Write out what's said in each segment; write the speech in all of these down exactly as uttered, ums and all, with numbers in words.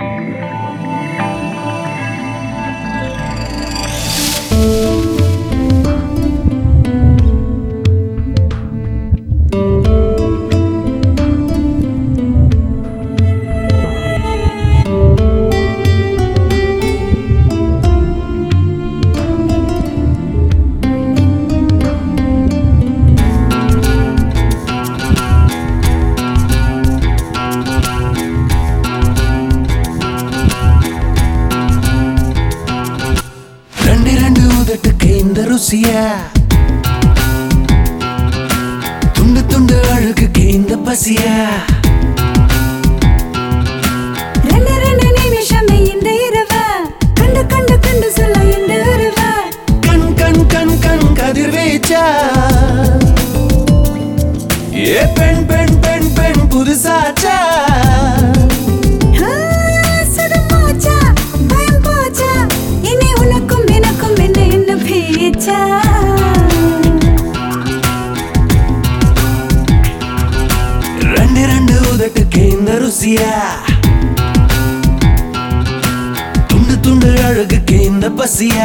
ருசியா துண்டு துண்டு அழுகுக்கு இந்த பசியா ரெண்டு ரெண்டு நிமிஷமே இந்த இரவ கண்டு கண்டு கண்டு சொல்ல இந்த இரவ கண் கண் கண் கண் கதிர்வீச்சா ஏ பெண் பெண் பெண் பெண் புதுசாச்சா ரெண்டு ரெண்டு உதட்டுக்கு இந்த ருசியா துண்டு துண்டு அழகுக்கு இந்த பசியா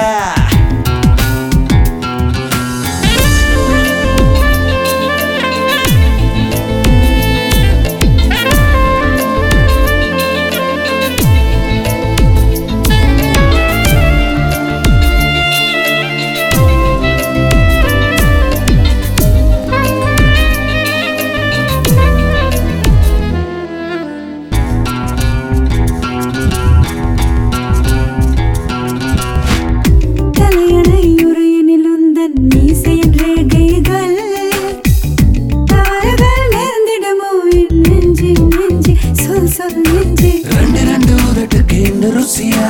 ரெண்டு ரெண்டு உதட்டுக்கு இந்த ருசியா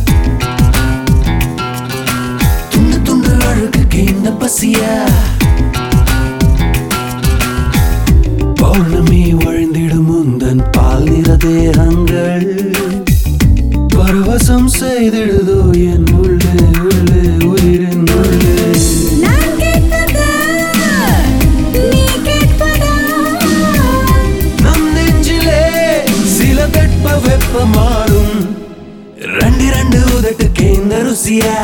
துண்டு துண்டு அழுகுக்கு இந்த பசியா பௌர்ணமி வழிந்திடும் முந்தன் பால் நிற தேகங்கள் பரவசம் செய்திடுதோ என் உள்ளே உள்ளே உயிரின் உள்ளே வெப்பமாறும் ரெண்டு ரெண்டு உதட்டுக்கு இந்த ருசியா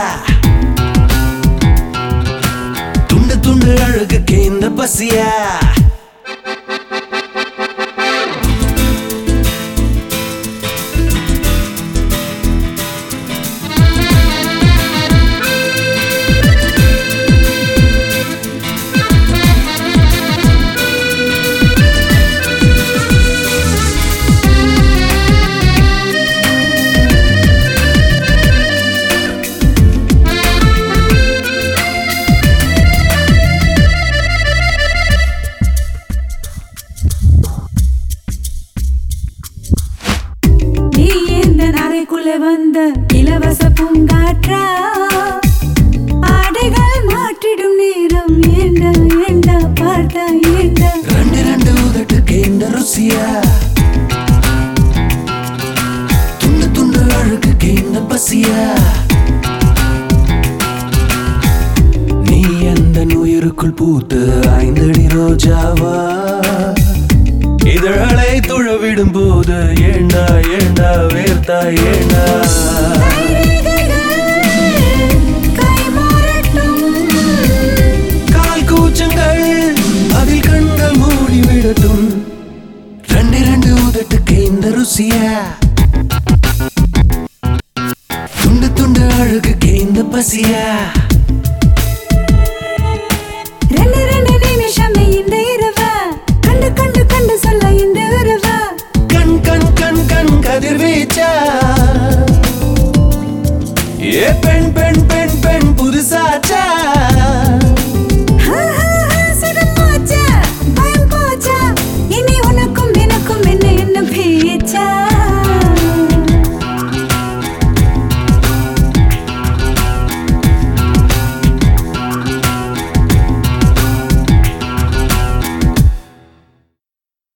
துண்டு துண்டு அழகுக்கு இந்த பசியா வந்த இலவச பூங்காற்றா ஆடைகள் மாற்றிடும் நேரம் ஏண்டா ஏண்டா பார்த்தா ஏண்டா ரெண்டு ரெண்டு உதட்டுக்கு இந்த ருசியா துண்டு துண்டு அழுகுக்கு இந்த பசியா நீ எந்த உயிருக்குள் பூத்து ஐந்தடி ரோஜாவா இதழலை துழவிடும் போது ஏண்டா ஏண்டா வேர்த்தா ஏண்டா கால் கூச்சங்கள் அதில் கண்கள் மூடிவிடட்டும் ரெண்டு ரெண்டு உதட்டுக்கு இந்த ருசியா துண்டு துண்டு அழுகுக்கு இந்த பசியா ரெண்டு ரெண்டு நிமிஷமே இந்த இரவ கண்டு கண்டு கண்டு சொல்ல இந்த இரவ கண் கண் கண் கண் கதிர்வீச்சா ஏ பெண் பெண் பெண் பெண் புதுசா